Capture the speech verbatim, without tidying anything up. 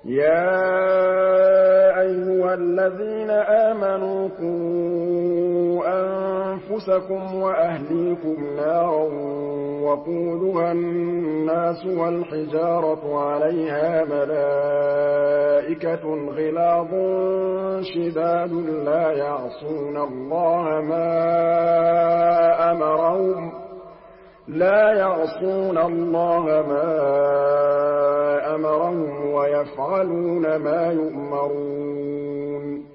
يَا أَيُّهَا الَّذِينَ آمَنُوا قُوا أَنفُسَكُمْ وَأَهْلِيكُمْ نَارًا وَقُودُهَا النَّاسُ وَالْحِجَارَةُ عَلَيْهَا مَلَائِكَةٌ غِلَاظٌ شِدَادٌ لَّا يَعْصُونَ اللَّهَ مَا أَمَرَهُمْ لَا يَعْصُونَ اللَّهَ مَا أَمَرَهُمْ وَيَفْعَلُونَ مَا يُؤْمَرُونَ